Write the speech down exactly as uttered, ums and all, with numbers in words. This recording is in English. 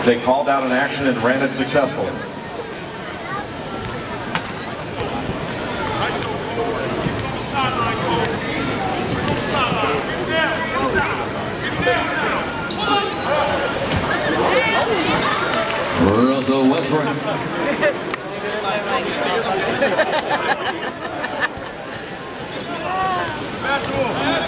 They called out an action and ran it successfully. Nice on Cole. Keep it on the sideline, Cole. Keep it on the sideline. Get it down. Get it down. Get it down now. Russell Westbrook. Back to him.